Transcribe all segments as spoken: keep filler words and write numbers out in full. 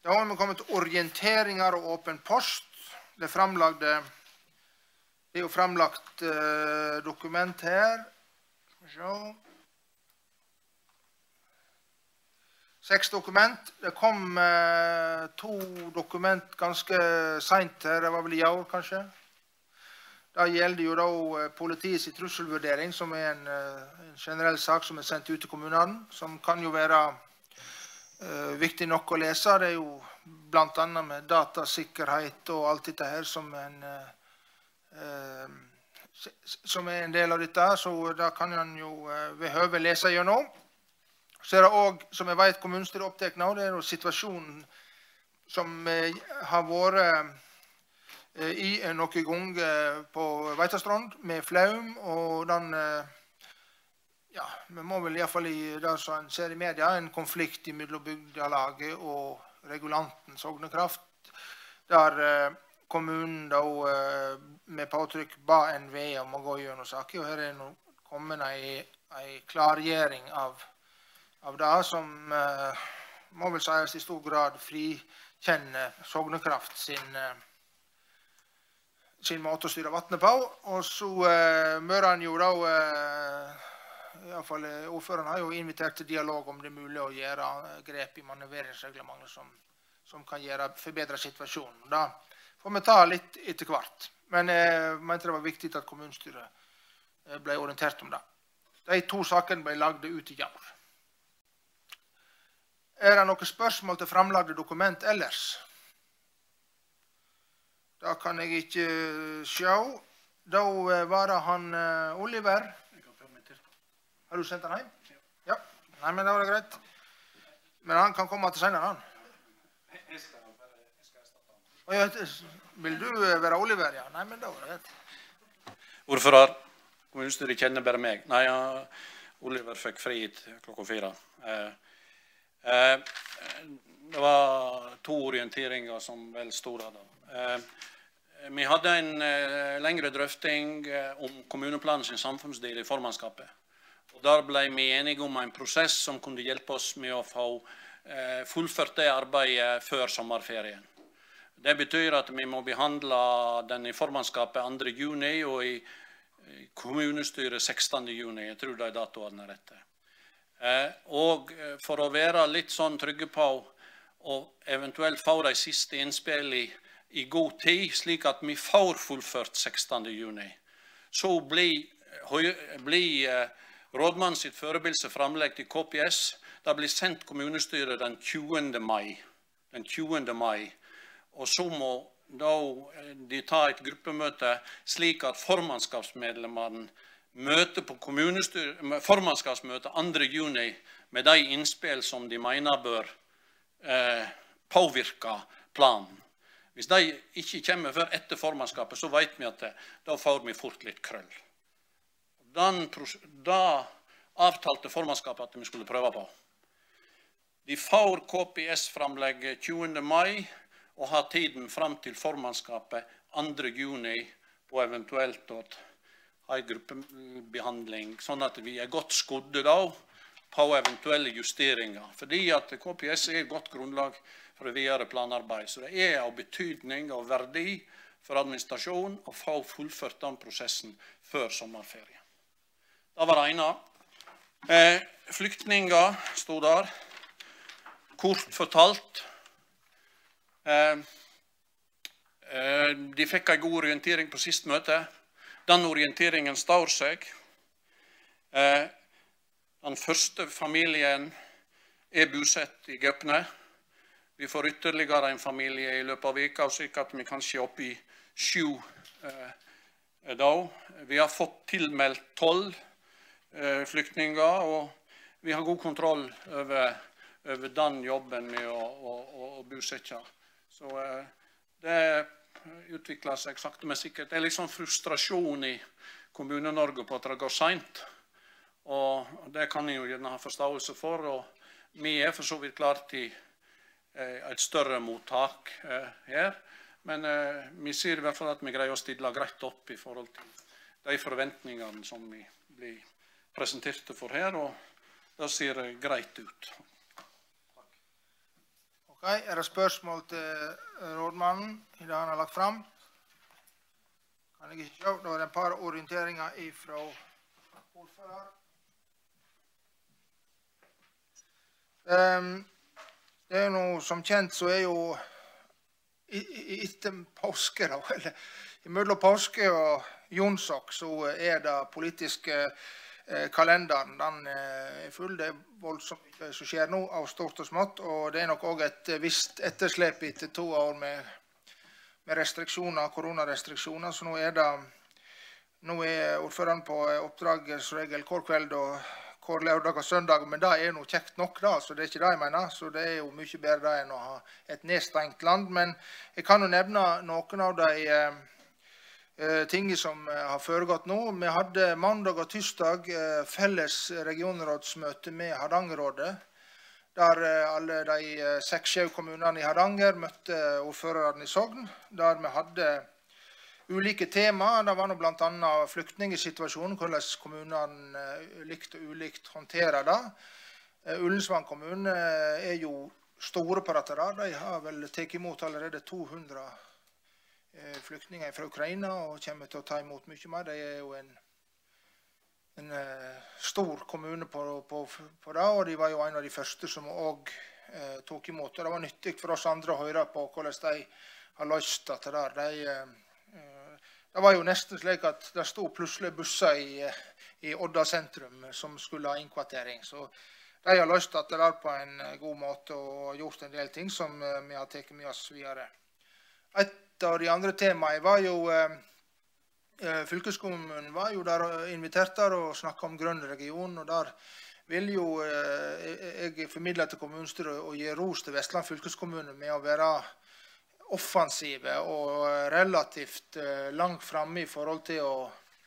Da har vi kommet til orienteringer og åpen post. Det er framlagte, det er jo framlagt eh, dokument her. Skal vi se. Seks dokument. Det kom eh, to dokument ganske sent her. Det var vel i år, kanskje. Det gjelder jo da eh, politiets trusselvurdering, som er en, eh, en generell sak som er sendt ut til kommunene, som kan jo være Uh, viktig nok å lese. Det er jo blant annet med datasikkerhet og alt dette her som en, uh, uh, som er en del av dette, så da kan han jo uh, ved høve lese gjennom. Så er det også, som jeg vet kommunestyret er opptatt av, det er jo situasjonen som uh, har vært uh, i noen ganger på Veitastrand med flaum, og den uh, ja, vi må vel i hvert fall i det som en ser i media, en konflikt mellom bygdelaget og regulanten Sognekraft, der eh, kommunen da eh, med påtrykk ba N V E om å gå gjennom saker, og her er nå kommet en klargjering av, av det som eh, må vel sies i stor grad frikjenner Sognekraft sin, eh, sin måte å styre vattnet på, og så eh, møter han jo da eh, I alle fall, ordføreren har jo invitert til dialog om det er mulig å gjøre grep i manøvreringsreglementet som, som kan gjøre, forbedre situasjonen. Da får vi ta litt etter hvert. Men jeg mente det var viktig at kommunestyret ble orientert om det. De to sakene ble lagde ut i år. Er det noen spørsmål til framlagde dokument ellers? Da kan jeg ikke se. Da var det han Oliver. Har du sendt han hjem? Ja. Nei, men det var greit. Men han kan komme til senere, han. Jeg skal erstatte han. Vil du være Oliver? Ja. Nei, men det var greit. Ordfører, kommunestyret kjenner bare meg. Nei, ja, Oliver fikk fri klokka fire. Eh, eh, det var to orienteringer som vel stod der da. Eh, vi hadde en eh, lengre drøfting eh, om kommuneplanen sin samfunnsdel i formannskapet. Og der ble vi enige om en prosess som kunne hjelpe oss med å få eh, fullført det arbeidet før sommerferien. Det betyr at vi må behandle den i formannskapet andre juni og i, i kommunestyret sekstende juni. Jeg tror de datoene er rette. Eh, og for å være litt sånn trygge på og eventuelt få de siste innspill i, i god tid, slik at vi får fullført sekstende juni, så blir, blir eh, Rådmannen sitt forberedelse framlegg til K P S, det blir sendt kommunestyret den tjuende mai. Den tjuende mai. Og så må da de ta et gruppemøte slik at formannskapsmedlemmene møter på formannskapsmøte andre juni med de innspill som de mener bør eh, påvirke planen. Hvis de ikke kommer før etter formannskapet, så vet vi at det, da får vi fort litt krøll. Den, da avtalte formannskapet at vi skulle prøve på. De får K P S-framlegget tjuende mai og har tiden frem til formannskapet andre juni på eventuelt å ha en gruppebehandling, sånn at vi er godt skodde da på eventuelle justeringer. Fordi at K P S er et godt grunnlag for det videre planarbeid. Så det er av betydning og verdi for administrasjonen å få fullført den prosessen før sommerferien. Det var det ene. Eh, flyktninger stod der. Kort fortalt. Eh, eh, de fikk en god orientering på sist møte. Den orienteringen står seg. Eh, den første familien er bosatt i Gøpne. Vi får ytterligere en familie i løpet av veka, slik at vi kanskje er oppe i sju eh, da. Vi har fått tilmeldt tolv flyktninger, og vi har god kontroll over, over den jobben med å, å, å bosette. Så eh, det utvikler seg sakte, men sikkert. Det er litt sånn frustrasjon i Kommune-Norge på at det går sent, og det kan jeg jo gjerne ha forståelse for, og vi er for så vidt klart til eh, et større mottak eh, her, men eh, vi ser i hvert fall at vi greier å stille greit opp i forhold til de forventningene som vi blir presenterte for her, og det ser greit ut. Ok, er det spørsmål til rådmannen i det han har lagt fram? Kan jeg ikke se. Da er det et par orienteringer fra ordfører. Um, det er jo noe som kjent, så er jo etter påske, da, eller imellom påske og jonsok, så er det politiske eh, kalenderen, den er full. Det er voldsomt mye som skjer nå, av stort og smått, og det er nok også et visst etterslep etter to år med, med restriksjoner, koronarestriksjoner, så nå er det, nå er ordføreren på oppdrag som regel hver kveld og hver lørdag og søndag, men det er noe kjekt nok da, så det er ikke det jeg mener, så det er jo mye bedre da enn å ha et nedstengt land, men jeg kan jo nevne noen av de eh, ting som har foregått nå. Vi hadde mandag og tirsdag felles regionrådsmøte med Hardangerrådet, der alle de seks-sju kommunene i Hardanger møtte ordføreren i Sogn, der vi hadde ulike tema. Det var nå blant annet flyktningsituasjonen, hvordan kommunene likt og ulikt håndterer det. Ullensvang kommune er jo store på dette der. De har vel tatt imot allerede to hundre flyktninger fra Ukraina og kommer til å ta imot mye mer. Det er jo en, en stor kommune på, på, på det, og de var jo en av de første som også eh, tok imot. Og det var nyttig for oss andre å høre på hvordan de har løst dette der. De, eh, det var jo nesten slik at det stod plutselig busser i, i Odda sentrum som skulle ha innkvartering. Så de har løst dette der på en god måte og gjort en del ting som eh, vi har tatt med oss videre. Et av de andre temaene var jo eh, fylkeskommunen var jo der invitert der og snakket om grønn region, og der vil jo eh, jeg formidle til kommunestyret og gi ros til Vestland fylkeskommune med å være offensive og relativt eh, langt fremme i forhold til å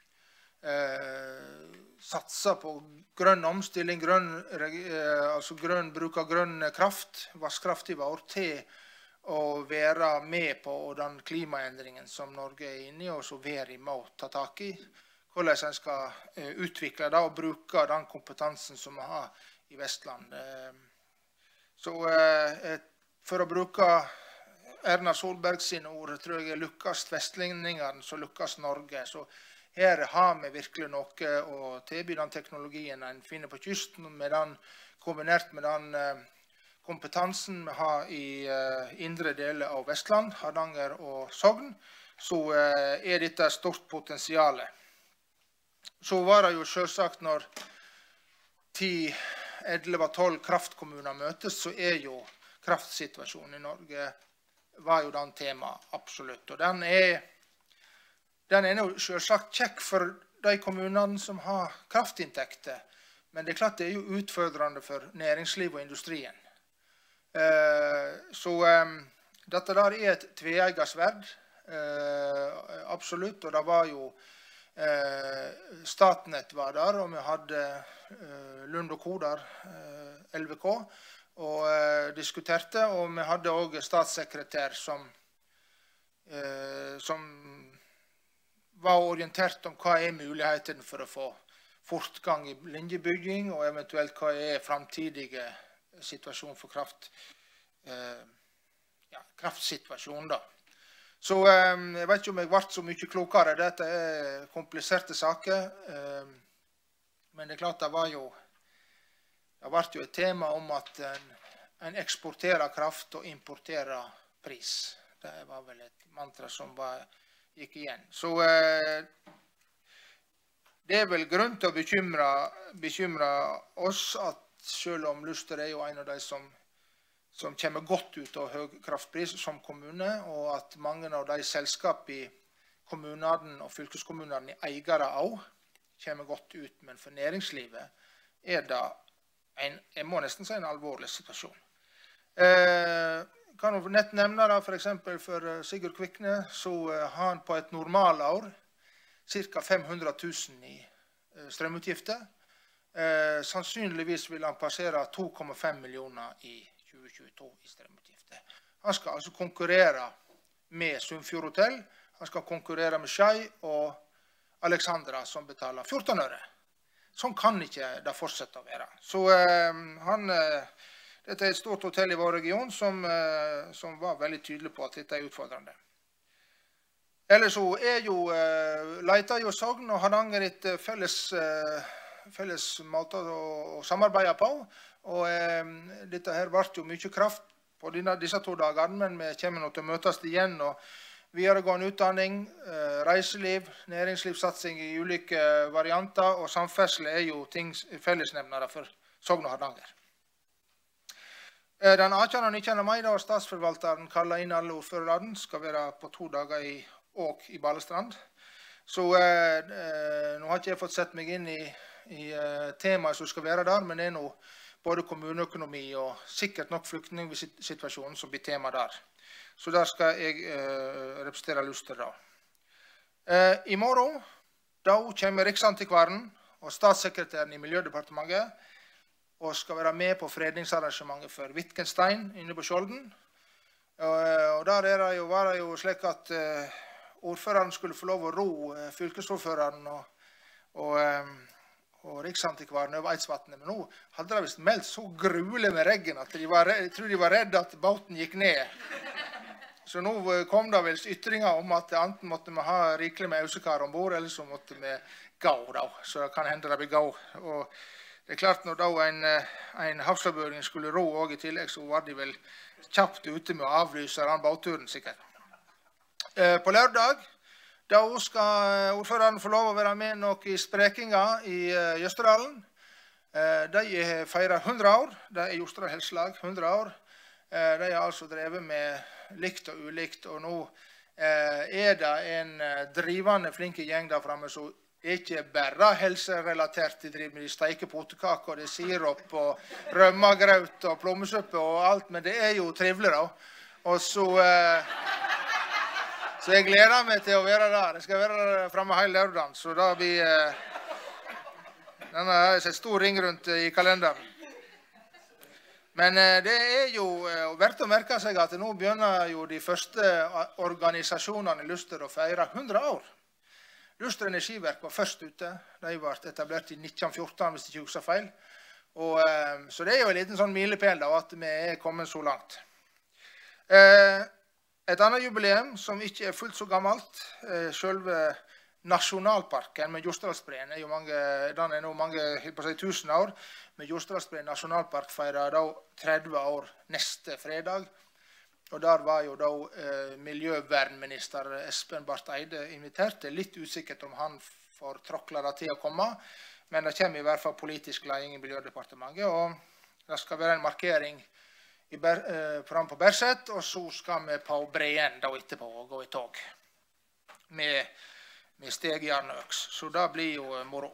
eh, satse på grønn omstilling, grønn, eh, altså grønn, bruk av grønn kraft, vasskraft i vår til å være med på den klimaendringen som Norge er inne i, og så være med å ta tak i. Hvordan en skal uh, utvikle det og bruke den kompetansen som vi har i Vestland. Uh, så uh, for å bruke Erna Solberg sine ord, tror jeg lykkes vestlendingene, så lykkes Norge. Så her har vi virkelig noe å tilby den teknologien en finner på kysten, med den, kombinert med den uh, kompetansen vi har i uh, indre deler av Vestland, Hardanger og Sogn, så uh, er dette et stort potensial. Så var det jo selvsagt når ti, elleve, tolv kraftkommuner møtes, så er jo kraftsituasjonen i Norge var jo den tema, absolutt. Og den er, den er jo selvsagt kjekk for de kommunene som har kraftinntekter, men det er klart det er jo utfordrende for næringsliv og industrien. Uh, så um, dette der er et tveegget sverd, uh, absolutt, og det var jo uh, Statnett var der, og vi hadde uh, Lund og Co der, uh, L V K, og uh, diskuterte, og vi hadde også statssekretær som, uh, som var orientert om hva er muligheten for å få fortgang i linjebygging, og eventuelt hva er fremtidige situasjon for kraft, eh, ja, kraftsituasjon da. Så eh, jeg vet ikke om jeg ble så mye klokere. Dette er kompliserte saker, eh, men det er klart det var jo, det ble jo et tema om at en, en eksporterer kraft og importerer pris. Det var vel et mantra som var, gikk igjen. Så eh, det er vel grunn til å bekymre, bekymre oss at selv om Luster er jo en av de som, som kommer godt ut av høy kraftpris som kommune, og at mange av de selskap i kommunene og fylkeskommunene i eiere også kommer godt ut, men for næringslivet er det en, jeg må nesten si en alvorlig situasjon. Eh, kan jo nett nevne det, for eksempel for Sigurd Kvikne, så har han på et normalår ca. fem hundre tusen i strømutgifter. Eh, sannsynligvis vil han passere to komma fem millioner i tjue tjueto i strømutgifter. Han skal altså konkurrere med Sunnfjord Hotell, han skal konkurrere med Skei og Alexandra som betaler fjorten øre. Sånn kan ikke det fortsette å være. Så eh, han, eh, Dette er et stort hotell i vår region som, eh, som var veldig tydelig på at dette er utfordrende. Ellers så er jo, eh, leter jo Sogn og Hardanger etter felles, eh, felles måter å, å samarbeide på. Og eh, dette her ble jo mye kraft på denne, disse to dagene, men vi kommer nå til å møtes igjen. Og videregående utdanning, eh, reiseliv, næringslivssatsing i ulike varianter, og samferdsel er jo ting fellesnevnere for Sogn og Hardanger. Den attende og nittende mai da statsforvalteren kallet inn alle ordførerne, skal være på to dager i Åk i Balestrand. Så eh, nå har ikke jeg fått sett meg inn i, i eh, temaet som skal være der, men det er nå både kommuneøkonomi og sikkert nok flyktningsituasjonen som blir tema der. Så der skal jeg eh, representere Luster da. Eh, I morgen da kommer Riksantikvaren og statssekretæren i Miljødepartementet og skal være med på fredningsarrangementet for Wittgenstein inne på Skjolden. Og, og der er det jo, var det jo slik at eh, ordføreren skulle få lov å ro eh, fylkesordføreren og, og, eh, og Riksantikvaren over Eidsvatnet. Men nå hadde det vist meldt så gruelig med regn at de var, jeg tror de var redde at båten gikk ned. Så nå kom det vel ytringer om at enten måtte vi ha rikelig med ausekar ombord, eller så måtte vi gå da. Så det kan hende det blir gå. Og det er klart, når da en, en havsarbøring skulle ro også i tillegg, så var de vel kjapt ute med å avlyse den båtturen sikkert. Eh, på lørdag, da skal ordføreren få lov å være med nok i sprekinga i uh, Jøsterdalen. Eh, de feirer hundre år, det er Jostedal Helselag, hundre år. Eh, de har altså drevet med likt og ulikt, og nå eh, er det en eh, drivende flinke gjeng der fremme, så ikke bare helserelatert. De driver med de steike potekaker, og det er sirup og rømmegraut og plommesuppe og alt, men det er jo trivelig da. Og så, eh, så jeg gleder meg til å være der. Jeg skal være der fremme hele lørdagen, så da blir eh, denne har jeg sett stor ring rundt eh, i kalenderen. Men eh, det er jo eh, verdt å merke seg at nå begynner jo de første organisasjonene i Luster å feire hundre år. Luster Energiverk var først ute. De ble etablert i nitten fjorten, hvis jeg ikke husker feil. Og, eh, så det er jo en liten sånn milepæl da, at vi er kommet så langt. Eh, et annet jubileum som ikke er fullt så gammelt, eh, selve nasjonalparken med Jostedalsbreen er jo mange, den er nå mange, på å si tusen år, men Jostedalsbreen nasjonalpark feirer da tretti år neste fredag. Og der var jo da eh, miljøvernminister Espen Barth Eide invitert. Det er litt usikkert om han får tråkla det til å komme, men det kommer i hvert fall politisk leding i Miljødepartementet, og det skal være en markering i Ber, eh, fram på Berset, og så skal vi på Breen da etterpå og gå i tog med, med stegjern og øks. Så det blir jo eh, moro.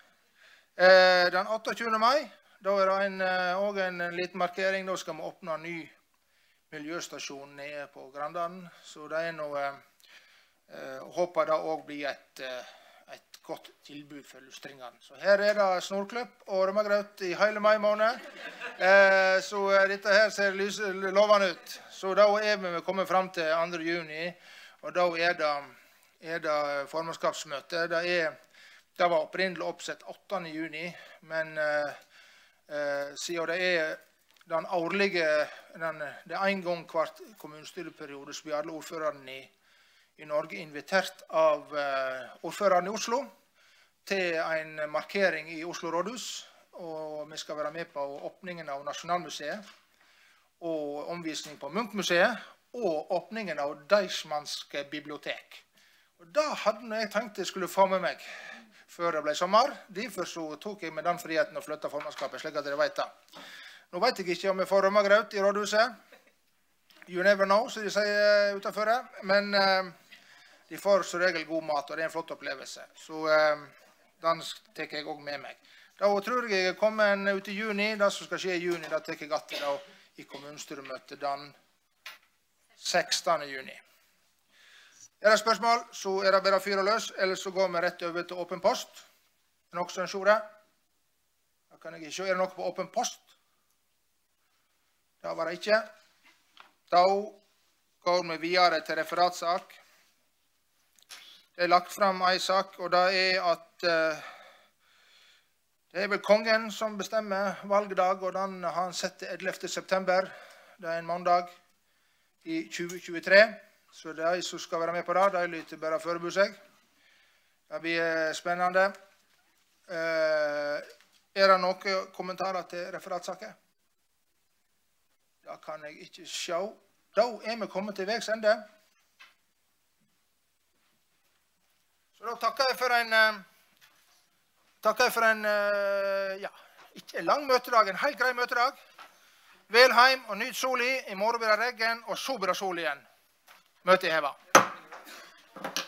Eh, den åtteogtjuende mai, da er det en, eh, også en, en liten markering. Da skal vi åpne en ny miljøstasjon nede på Grandanden. Så det er noe, eh, håper det også blir et, eh, et godt tilbud for lustringene. Så her er det snorklipp og rømmegraut i hele mai måned. Eh, så dette her ser lys, lovende ut. Så da er vi kommet frem til andre juni, og da er det, er det formannskapsmøte. Det, er, det var opprinnelig oppsett åttende juni, men eh, eh, siden det er den årlige, den, det er en gang hvert kommunestyreperiode, så blir alle ordførerne i i Norge invitert av uh, ordføreren i Oslo til en markering i Oslo rådhus, og vi skal være med på åpningen av Nasjonalmuseet, og omvisning på Munch-museet, og åpningen av Deichmanske bibliotek. Og da hadde jeg tenkt jeg skulle få med meg før det ble sommer. Derfor så tok jeg med den friheten å flytte formannskapet, slik at dere vet det. Nå vet jeg ikke om jeg får rømmegraut i rådhuset. You never know, så de sier utenfor det. Men uh, de får så regel god mat, og det er en flott opplevelse. Så uh, den tar jeg også med meg. Da tror jeg jeg kommer ut i juni. Det som skal skje i juni, da tar jeg alltid da, i kommunestyremøtet den sekstende juni. Er det spørsmål, så er det bare fyr og løs, eller så går vi rett over til åpen post. Er det noe som ser det? Da kan jeg ikke. Er det noe på åpen post? Det var det ikke. Da går vi videre til referatsak. Det er lagt frem en sak, og det er at uh, Det er vel kongen som bestemmer valgdag, og den har han sett til ellevte september. Det er en mandag i tjue tjuetre. Så de som skal være med på det, de lytter bare forberede seg. Det blir spennende. Eh, er det noen kommentarer til referatsaker? Det kan jeg ikke se. Da er vi kommet til veis ende. Så da takker jeg for en, takker jeg for en, ja, ikke en lang møtedag, en helt grei møtedag. Vel heim og nyt sol i, i morgen blir det regn, og så blir det sol igjen. Møtet er hevet.